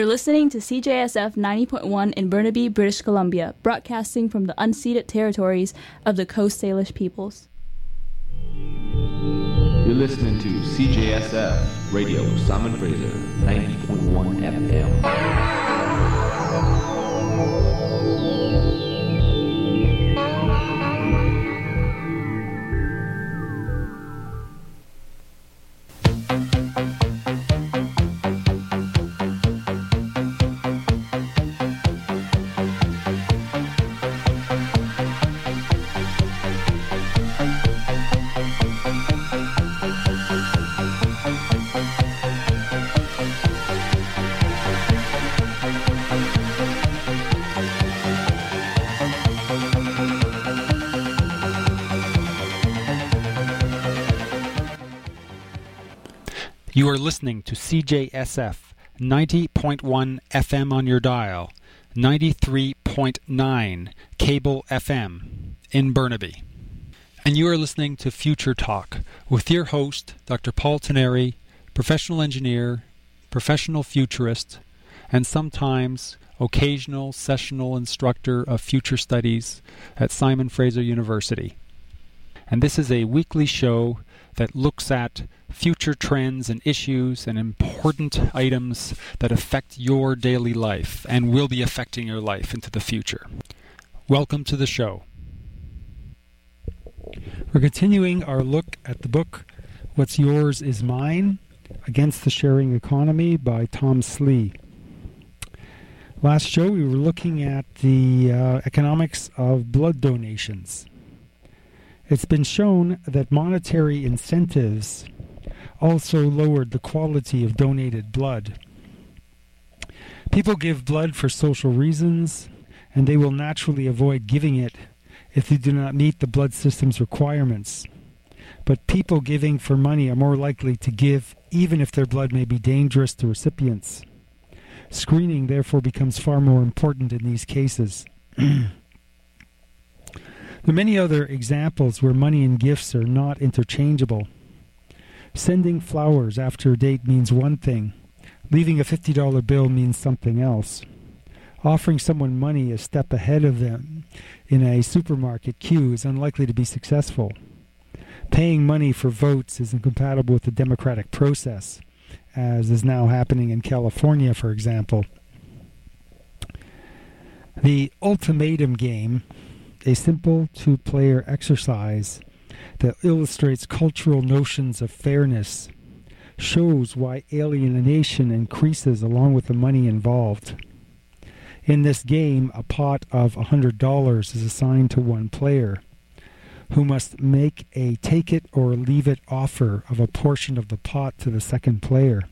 You're listening to CJSF 90.1 in Burnaby, British Columbia, broadcasting from the unceded territories of the Coast Salish peoples. You're listening to CJSF Radio Simon Fraser 90.1 FM. You are listening to CJSF 90.1 FM on your dial, 93.9 cable FM in Burnaby. And you are listening to Future Talk with your host, Dr. Paul Teneri, professional engineer, professional futurist, and sometimes occasional sessional instructor of future studies at Simon Fraser University. And this is a weekly show that looks at future trends and issues and important items that affect your daily life and will be affecting your life into the future. Welcome to the show. We're continuing our look at the book, What's Yours is Mine, Against the Sharing Economy by Tom Slee. Last show we were looking at the economics of blood donations. It's been shown that monetary incentives also lowered the quality of donated blood. People give blood for social reasons, and they will naturally avoid giving it if they do not meet the blood system's requirements. But people giving for money are more likely to give even if their blood may be dangerous to recipients. Screening therefore becomes far more important in these cases. There are many other examples where money and gifts are not interchangeable. Sending flowers after a date means one thing. Leaving a $50 bill means something else. Offering someone money a step ahead of them in a supermarket queue is unlikely to be successful. Paying money for votes is incompatible with the democratic process, as is now happening in California, for example. The ultimatum game, a simple two-player exercise that illustrates cultural notions of fairness, shows why alienation increases along with the money involved. In this game, a pot of $100 is assigned to one player, who must make a take-it-or-leave-it offer of a portion of the pot to the second player.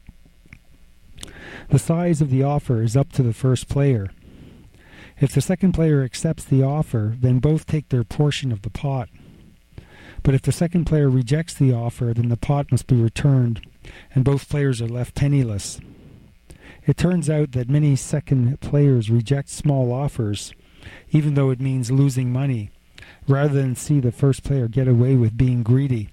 The size of the offer is up to the first player. If the second player accepts the offer, then both take their portion of the pot. But if the second player rejects the offer, then the pot must be returned, and both players are left penniless. It turns out that many second players reject small offers, even though it means losing money, rather than see the first player get away with being greedy.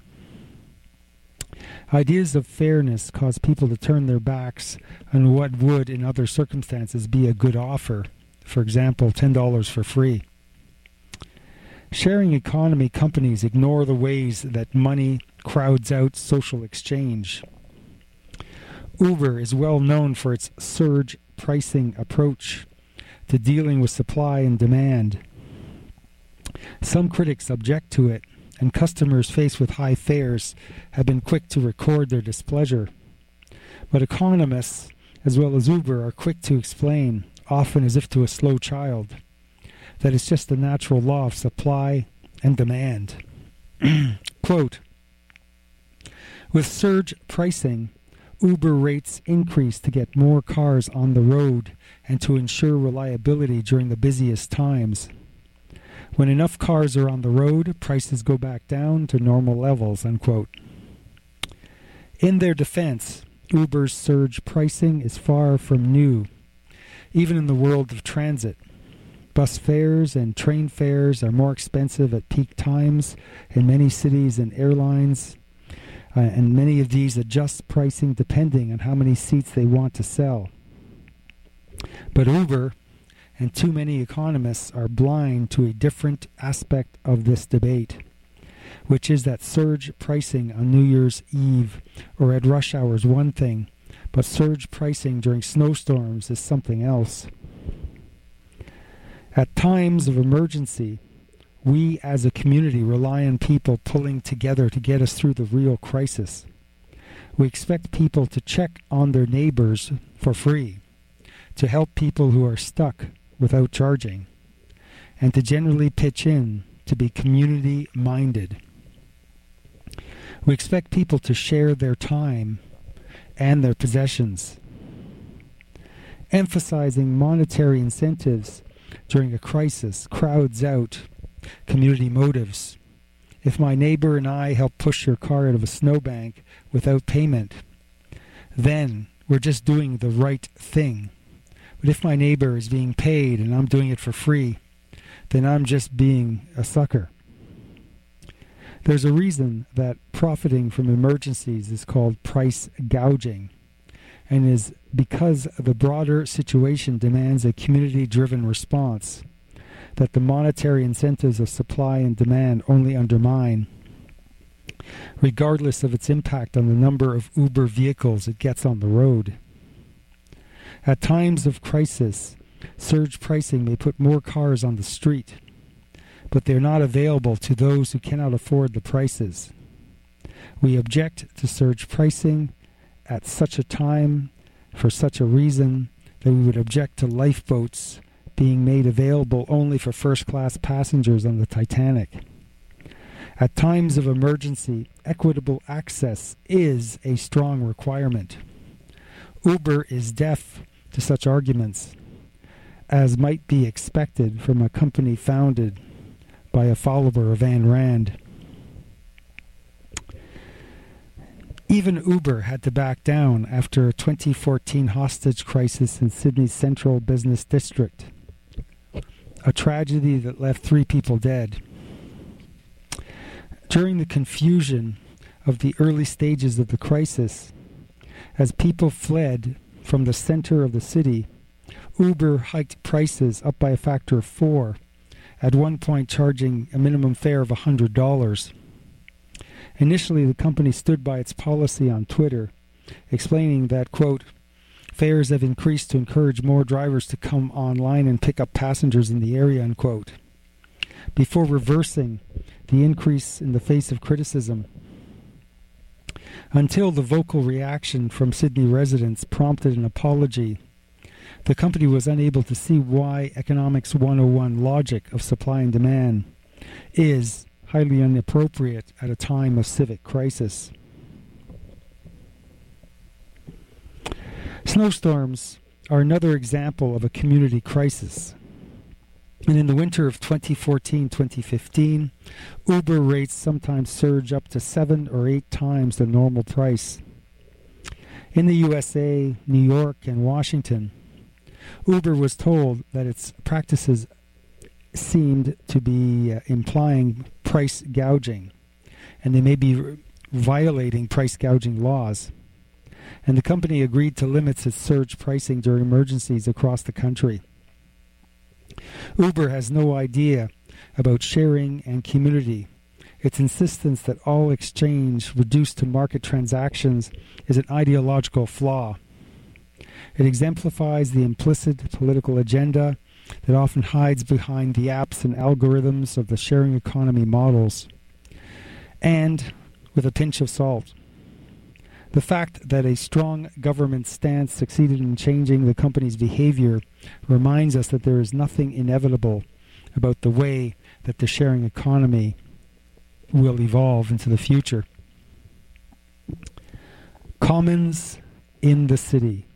Ideas of fairness cause people to turn their backs on what would, in other circumstances, be a good offer. For example, $10 for free. Sharing economy companies ignore the ways that money crowds out social exchange. Uber is well known for its surge pricing approach to dealing with supply and demand. Some critics object to it, and customers faced with high fares have been quick to record their displeasure. But economists, as well as Uber, are quick to explain, often as if to a slow child, that it's just the natural law of supply and demand. Quote, with surge pricing, Uber rates increase to get more cars on the road and to ensure reliability during the busiest times. When enough cars are on the road, prices go back down to normal levels, unquote. In their defense, Uber's surge pricing is far from new, even in the world of transit. Bus fares and train fares are more expensive at peak times in many cities and airlines, and many of these adjust pricing depending on how many seats they want to sell. But Uber and too many economists are blind to a different aspect of this debate, which is that surge pricing on New Year's Eve or at rush hour is one thing, but surge pricing during snowstorms is something else. At times of emergency, we as a community rely on people pulling together to get us through the real crisis. We expect people to check on their neighbors for free, to help people who are stuck without charging, and to generally pitch in to be community-minded. We expect people to share their time and their possessions. Emphasizing monetary incentives during a crisis crowds out community motives. If my neighbor and I help push your car out of a snowbank without payment, then we're just doing the right thing. But if my neighbor is being paid and I'm doing it for free, then I'm just being a sucker. There's a reason that profiting from emergencies is called price gouging, and is because the broader situation demands a community-driven response that the monetary incentives of supply and demand only undermine, regardless of its impact on the number of Uber vehicles it gets on the road. At times of crisis, surge pricing may put more cars on the street, but they're not available to those who cannot afford the prices. We object to surge pricing at such a time for such a reason that we would object to lifeboats being made available only for first-class passengers on the Titanic. At times of emergency, equitable access is a strong requirement. Uber is deaf to such arguments, as might be expected from a company founded by a follower of Ayn Rand. Even Uber had to back down after a 2014 hostage crisis in Sydney's central business district, a tragedy that left 3 people dead. During the confusion of the early stages of the crisis, as people fled from the center of the city, Uber hiked prices up by a factor of 4, at one point charging a minimum fare of $100. Initially, the company stood by its policy on Twitter, explaining that, quote, fares have increased to encourage more drivers to come online and pick up passengers in the area, unquote, before reversing the increase in the face of criticism. Until the vocal reaction from Sydney residents prompted an apology, the company was unable to see why Economics 101 logic of supply and demand is highly inappropriate at a time of civic crisis. Snowstorms are another example of a community crisis. And in the winter of 2014-2015, Uber rates sometimes surge up to 7 or 8 times the normal price. In the USA, New York, and Washington, Uber was told that its practices seemed to be implying price gouging, and they may be violating price gouging laws. And the company agreed to limit its surge pricing during emergencies across the country. Uber has no idea about sharing and community. Its insistence that all exchange reduced to market transactions is an ideological flaw. It exemplifies the implicit political agenda that often hides behind the apps and algorithms of the sharing economy models. And with a pinch of salt, the fact that a strong government stance succeeded in changing the company's behavior reminds us that there is nothing inevitable about the way that the sharing economy will evolve into the future. Commons in the city.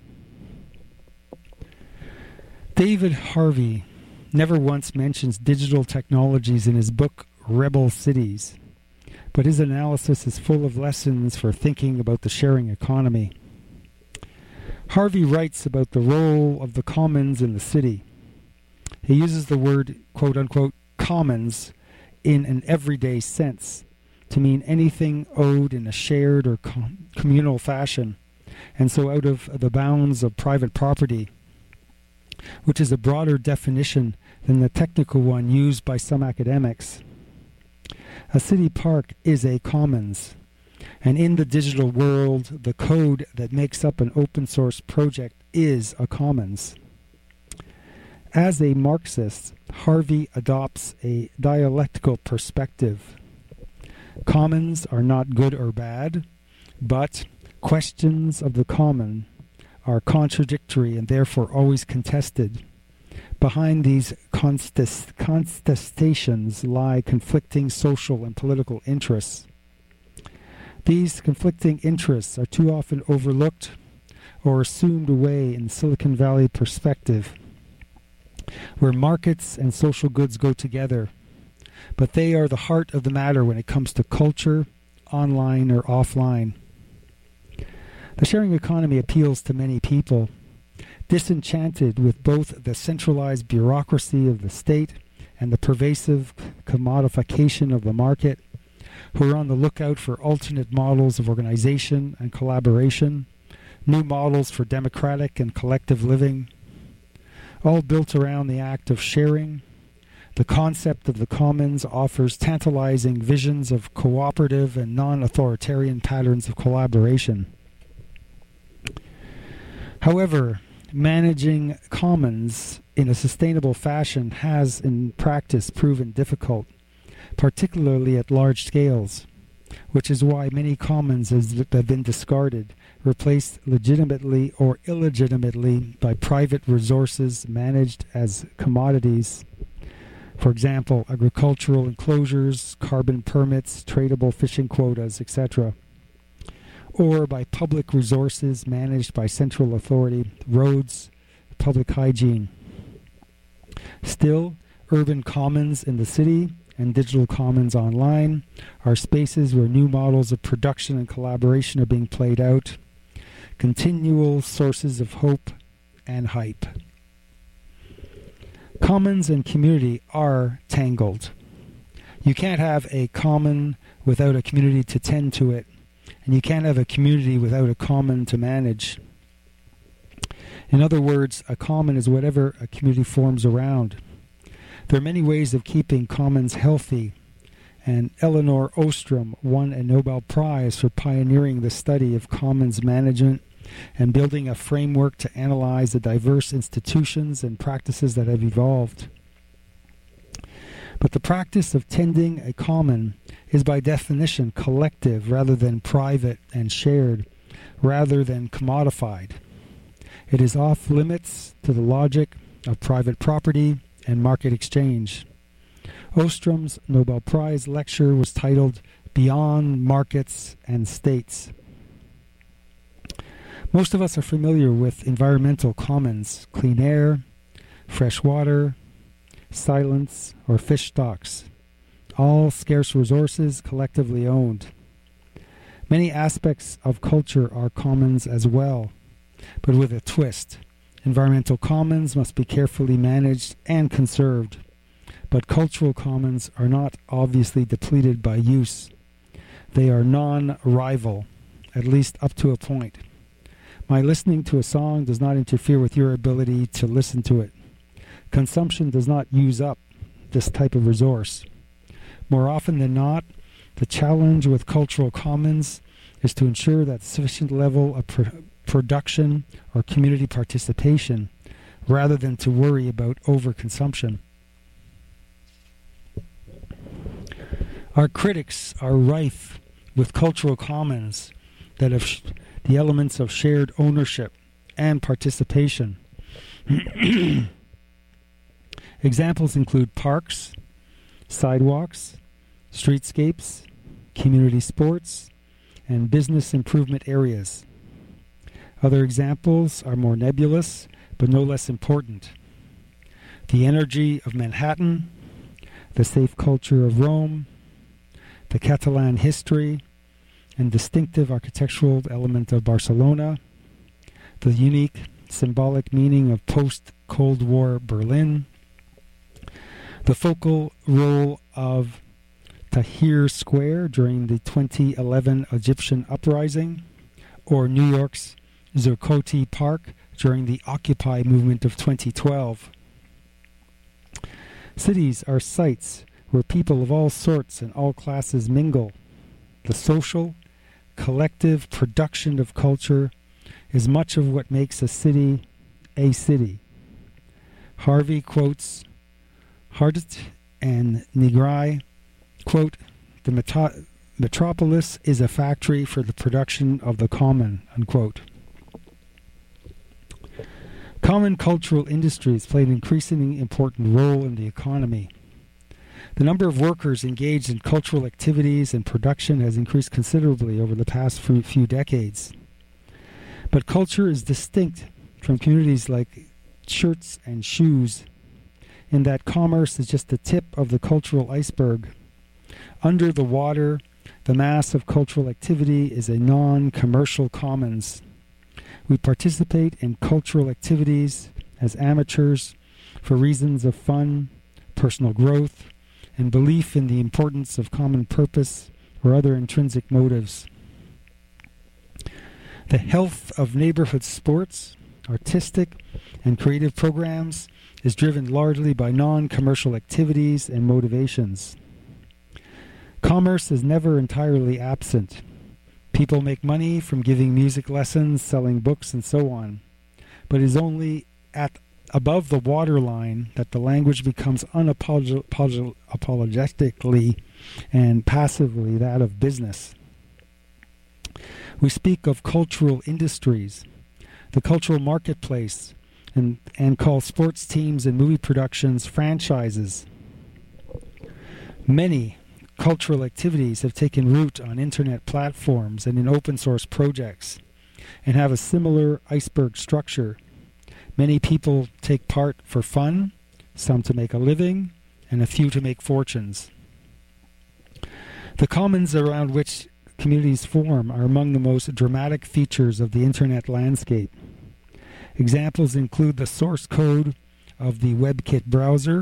David Harvey never once mentions digital technologies in his book Rebel Cities, but his analysis is full of lessons for thinking about the sharing economy. Harvey writes about the role of the commons in the city. He uses the word, quote-unquote, commons in an everyday sense to mean anything owed in a shared or communal fashion, and so out of the bounds of private property. which is a broader definition than the technical one used by some academics. A city park is a commons, and in the digital world, the code that makes up an open source project is a commons. As a Marxist, Harvey adopts a dialectical perspective. Commons are not good or bad, but questions of the common are contradictory and therefore always contested. Behind these contestations lie conflicting social and political interests. These conflicting interests are too often overlooked or assumed away in Silicon Valley perspective, where markets and social goods go together, but they are the heart of the matter when it comes to culture, online or offline. The sharing economy appeals to many people, disenchanted with both the centralized bureaucracy of the state and the pervasive commodification of the market, who are on the lookout for alternate models of organization and collaboration, new models for democratic and collective living, all built around the act of sharing. The concept of the commons offers tantalizing visions of cooperative and non-authoritarian patterns of collaboration. However, managing commons in a sustainable fashion has in practice proven difficult, particularly at large scales, which is why many commons have been discarded, replaced legitimately or illegitimately by private resources managed as commodities. For example, agricultural enclosures, carbon permits, tradable fishing quotas, etc. Or by public resources managed by central authority, roads, public hygiene. Still, urban commons in the city and digital commons online are spaces where new models of production and collaboration are being played out, continual sources of hope and hype. Commons and community are tangled. You can't have a common without a community to tend to it, and you can't have a community without a common to manage. In other words, a common is whatever a community forms around. There are many ways of keeping commons healthy, and Elinor Ostrom won a Nobel Prize for pioneering the study of commons management and building a framework to analyze the diverse institutions and practices that have evolved. But the practice of tending a common is by definition collective rather than private and shared, rather than commodified. It is off limits to the logic of private property and market exchange. Ostrom's Nobel Prize lecture was titled Beyond Markets and States. Most of us are familiar with environmental commons, clean air, fresh water, silence, or fish stocks, all scarce resources collectively owned. Many aspects of culture are commons as well, but with a twist. Environmental commons must be carefully managed and conserved, but cultural commons are not obviously depleted by use. They are non-rival, at least up to a point. My listening to a song does not interfere with your ability to listen to it. Consumption does not use up this type of resource. More often than not, the challenge with cultural commons is to ensure that sufficient level of production or community participation, rather than to worry about overconsumption. Our critics are rife with cultural commons that have the elements of shared ownership and participation. Examples include parks, sidewalks, streetscapes, community sports, and business improvement areas. Other examples are more nebulous, but no less important. The energy of Manhattan, the safe culture of Rome, the Catalan history and distinctive architectural element of Barcelona, the unique symbolic meaning of post-Cold War Berlin, the focal role of Tahrir Square during the 2011 Egyptian uprising, or New York's Zuccotti Park during the Occupy movement of 2012. Cities are sites where people of all sorts and all classes mingle. The social, collective production of culture is much of what makes a city a city. Harvey quotes Hardt and Negri, quote, "The metropolis is a factory for the production of the common," unquote. Common cultural industries play an increasingly important role in the economy. The number of workers engaged in cultural activities and production has increased considerably over the past few decades. But culture is distinct from communities like shirts and shoes, in that commerce is just the tip of the cultural iceberg. Under the water, the mass of cultural activity is a non-commercial commons. We participate in cultural activities as amateurs for reasons of fun, personal growth, and belief in the importance of common purpose or other intrinsic motives. The health of neighborhood sports, artistic, and creative programs is driven largely by non-commercial activities and motivations. Commerce is never entirely absent. People make money from giving music lessons, selling books, and so on. But it is only at above the waterline that the language becomes unapologetically and passively that of business. We speak of cultural industries, the cultural marketplace, and call sports teams and movie productions franchises. Many cultural activities have taken root on internet platforms and in open source projects and have a similar iceberg structure. Many people take part for fun, some to make a living, and a few to make fortunes. The commons around which communities form are among the most dramatic features of the internet landscape. Examples include the source code of the WebKit browser,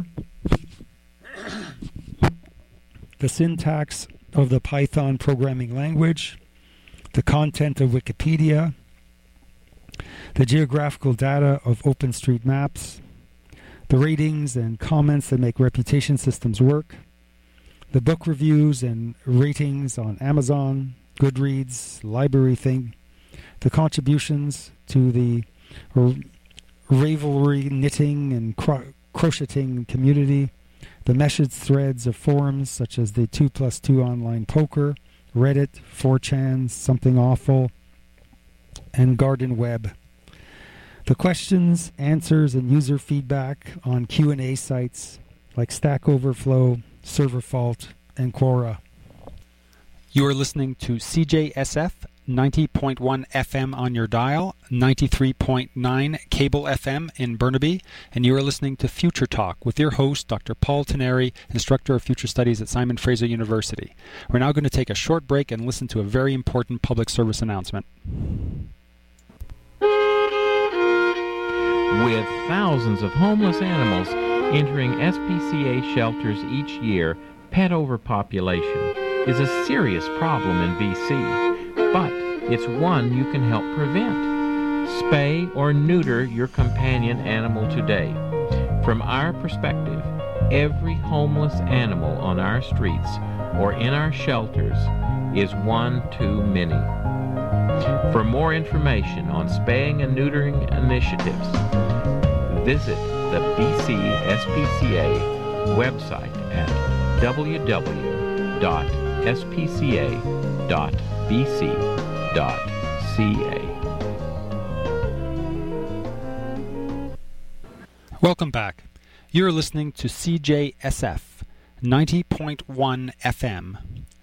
the syntax of the Python programming language, the content of Wikipedia, the geographical data of OpenStreetMaps, the ratings and comments that make reputation systems work, the book reviews and ratings on Amazon, Goodreads, LibraryThing, the contributions to the Ravelry knitting and crocheting community, the message threads of forums such as the 2+2 online poker, Reddit, 4chan, Something Awful, and Garden Web. The questions, answers, and user feedback on Q&A sites like Stack Overflow, ServerFault, and Quora. You are listening to CJSF 90.1 FM on your dial, 93.9 cable FM in Burnaby, and you are listening to Future Talk with your host, Dr. Paul Teneri, Instructor of Future Studies at Simon Fraser University. We're now going to take a short break and listen to a very important public service announcement. With thousands of homeless animals entering SPCA shelters each year, pet overpopulation is a serious problem in BC, but it's one you can help prevent. Spay or neuter your companion animal today. From our perspective, every homeless animal on our streets or in our shelters is one too many. For more information on spaying and neutering initiatives, visit the BC SPCA website at www.spca.bc.ca. Welcome back. You're listening to CJSF 90.1 FM,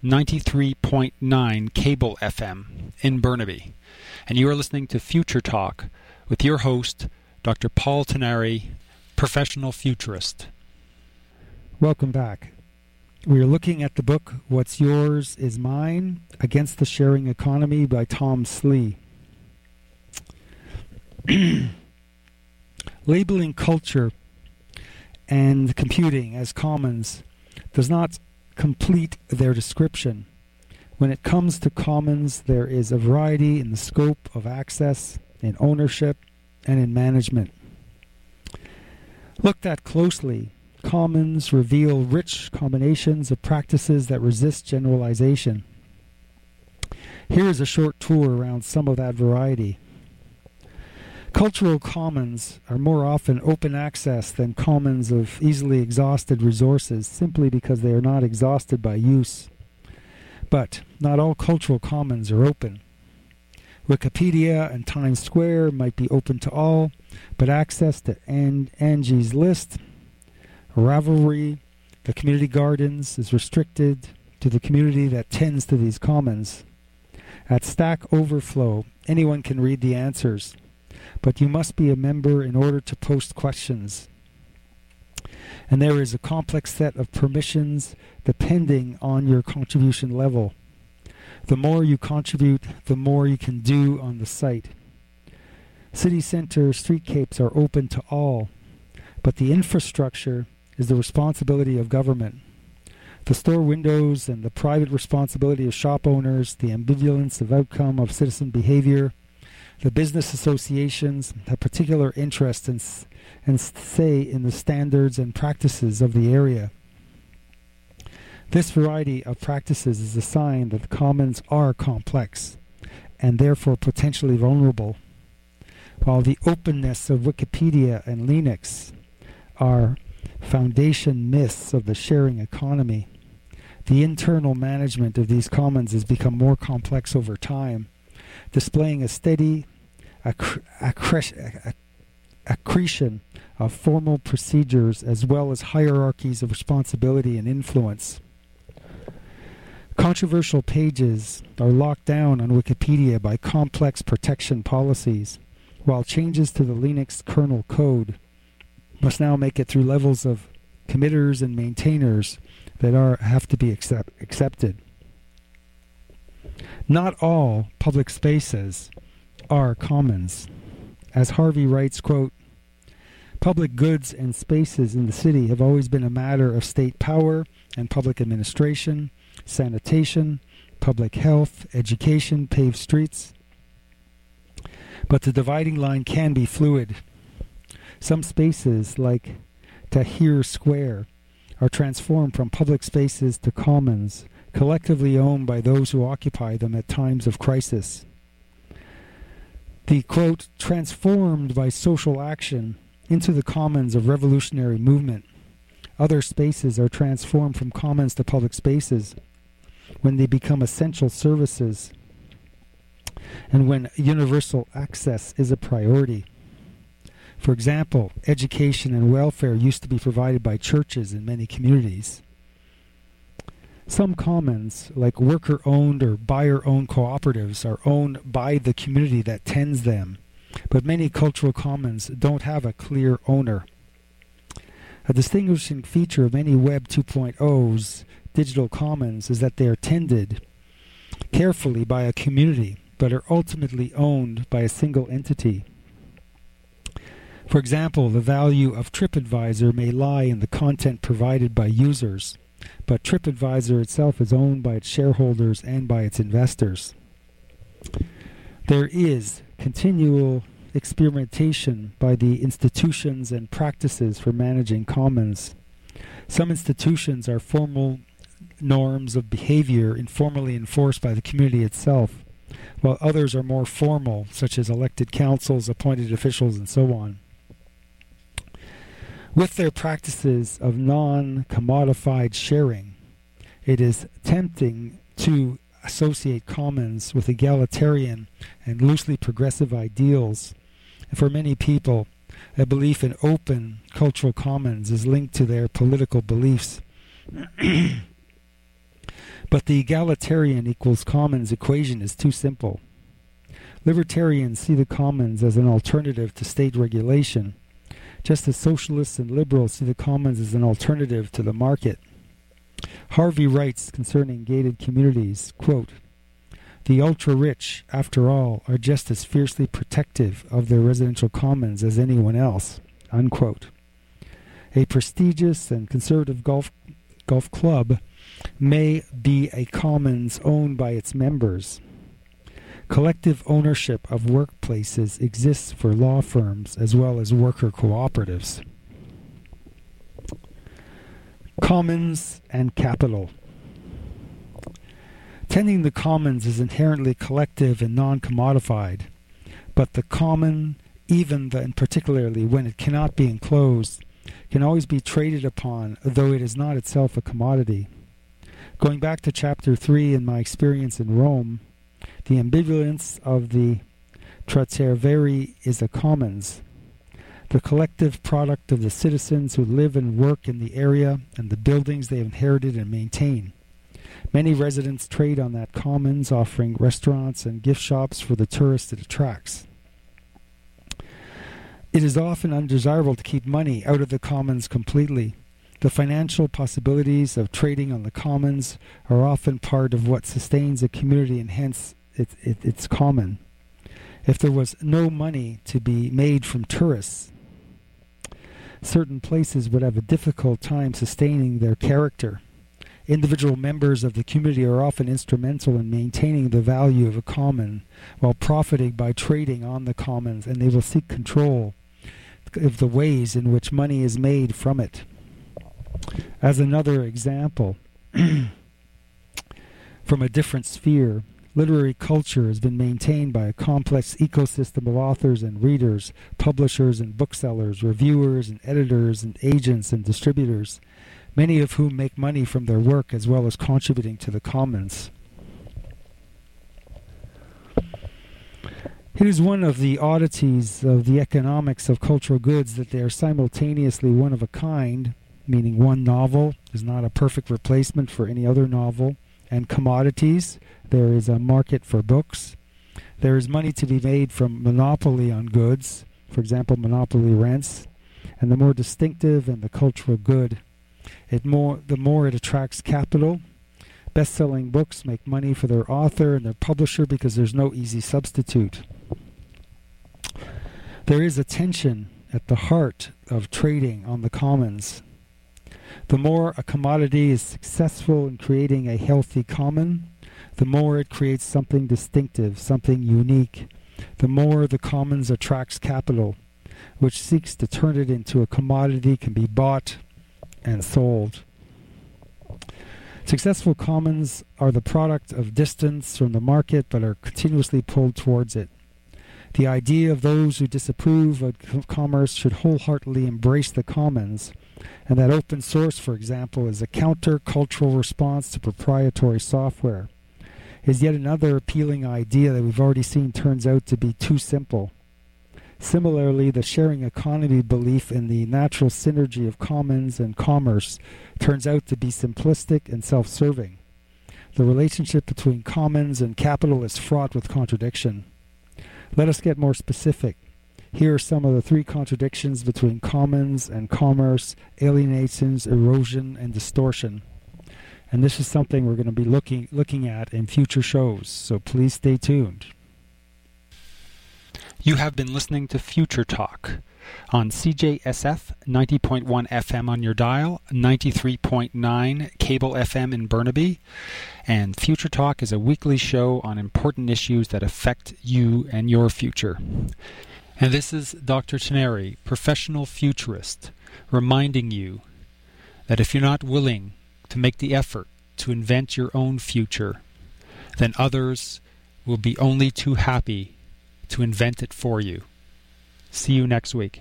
93.9 cable FM in Burnaby. And you are listening to Future Talk with your host, Dr. Paul Teneri, professional futurist. Welcome back. We are looking at the book, What's Yours is Mine, Against the Sharing Economy by Tom Slee. Labeling culture and computing as commons does not complete their description. When it comes to commons, there is a variety in the scope of access, in ownership, and in management. Looked at closely, commons reveal rich combinations of practices that resist generalization. Here is a short tour around some of that variety. Cultural commons are more often open access than commons of easily exhausted resources, simply because they are not exhausted by use. But not all cultural commons are open. Wikipedia and Times Square might be open to all, but access to Angie's List, Ravelry, the community gardens is restricted to the community that tends to these commons. At Stack Overflow, anyone can read the answers, but you must be a member in order to post questions. And there is a complex set of permissions depending on your contribution level. The more you contribute, the more you can do on the site. City center streetcapes are open to all, but the infrastructure is the responsibility of government. The store windows and the private responsibility of shop owners, the ambivalence of outcome of citizen behavior. The business associations have particular interest and say in the standards and practices of the area. This variety of practices is a sign that the commons are complex and therefore potentially vulnerable. While the openness of Wikipedia and Linux are foundation myths of the sharing economy, the internal management of these commons has become more complex over time, displaying a steady accretion of formal procedures as well as hierarchies of responsibility and influence. Controversial pages are locked down on Wikipedia by complex protection policies, while changes to the Linux kernel code must now make it through levels of committers and maintainers that have to be accepted. Not all public spaces are commons. As Harvey writes, quote, "Public goods and spaces in the city have always been a matter of state power and public administration, sanitation, public health, education, paved streets. But the dividing line can be fluid. Some spaces, like Tahrir Square, are transformed from public spaces to commons, collectively owned by those who occupy them at times of crisis. The, quote, transformed by social action into the commons of revolutionary movement. Other spaces are transformed from commons to public spaces when they become essential services and when universal access is a priority. For example, education and welfare used to be provided by churches in many communities. Some commons, like worker-owned or buyer-owned cooperatives, are owned by the community that tends them, but many cultural commons don't have a clear owner. A distinguishing feature of many Web 2.0's digital commons is that they are tended carefully by a community, but are ultimately owned by a single entity. For example, the value of TripAdvisor may lie in the content provided by users, but TripAdvisor itself is owned by its shareholders and by its investors. There is continual experimentation by the institutions and practices for managing commons. Some institutions are formal norms of behavior informally enforced by the community itself, while others are more formal, such as elected councils, appointed officials, and so on. With their practices of non-commodified sharing, it is tempting to associate commons with egalitarian and loosely progressive ideals. And for many people, a belief in open cultural commons is linked to their political beliefs. But the egalitarian equals commons equation is too simple. Libertarians see the commons as an alternative to state regulation, just as socialists and liberals see the commons as an alternative to the market. Harvey writes concerning gated communities, quote, "The ultra-rich, after all, are just as fiercely protective of their residential commons as anyone else," unquote. A prestigious and conservative golf club may be a commons owned by its members. Collective ownership of workplaces exists for law firms as well as worker cooperatives. Commons and capital. Tending the commons is inherently collective and non-commodified, but the common, and particularly when it cannot be enclosed, can always be traded upon, though it is not itself a commodity. Going back to Chapter 3 in my experience in Rome, the ambivalence of the Trastevere is a commons, the collective product of the citizens who live and work in the area and the buildings they have inherited and maintain. Many residents trade on that commons, offering restaurants and gift shops for the tourists it attracts. It is often undesirable to keep money out of the commons completely. The financial possibilities of trading on the commons are often part of what sustains a community and hence it's common. If there was no money to be made from tourists, certain places would have a difficult time sustaining their character. Individual members of the community are often instrumental in maintaining the value of a common while profiting by trading on the commons, and they will seek control of the ways in which money is made from it. As another example, from a different sphere, literary culture has been maintained by a complex ecosystem of authors and readers, publishers and booksellers, reviewers and editors and agents and distributors, many of whom make money from their work as well as contributing to the commons. It is one of the oddities of the economics of cultural goods that they are simultaneously one of a kind, meaning one novel is not a perfect replacement for any other novel, and commodities, there is a market for books. There is money to be made from monopoly on goods, for example, monopoly rents, and the more distinctive and the cultural good, the more it attracts capital. Best-selling books make money for their author and their publisher because there's no easy substitute. There is a tension at the heart of trading on the commons. The more a commodity is successful in creating a healthy common, the more it creates something distinctive, something unique. The more the commons attracts capital, which seeks to turn it into a commodity can be bought and sold. Successful commons are the product of distance from the market but are continuously pulled towards it. The idea of those who disapprove of commerce should wholeheartedly embrace the commons, and that open source, for example, is a counter-cultural response to proprietary software, is yet another appealing idea that we've already seen turns out to be too simple. Similarly, the sharing economy belief in the natural synergy of commons and commerce turns out to be simplistic and self-serving. The relationship between commons and capital is fraught with contradiction. Let us get more specific. Here are some of the three contradictions between commons and commerce: alienations, erosion, and distortion. And this is something we're going to be looking at in future shows, so please stay tuned. You have been listening to Future Talk on CJSF 90.1 FM on your dial, 93.9 cable FM in Burnaby, and Future Talk is a weekly show on important issues that affect you and your future. And this is Dr. Teneri, professional futurist, reminding you that if you're not willing to make the effort to invent your own future, then others will be only too happy to invent it for you. See you next week.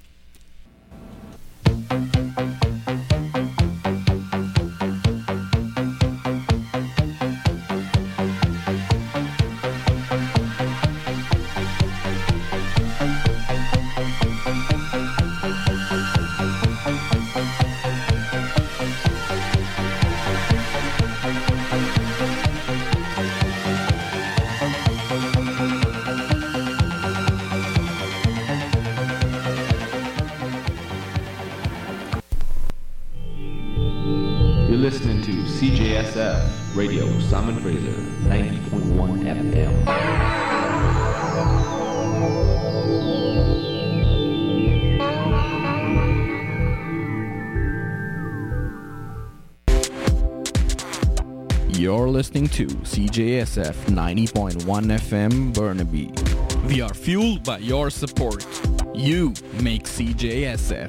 Listening to CJSF Radio Simon Fraser 90.1 FM. You're listening to CJSF 90.1 FM Burnaby. We are fueled by your support. You make CJSF.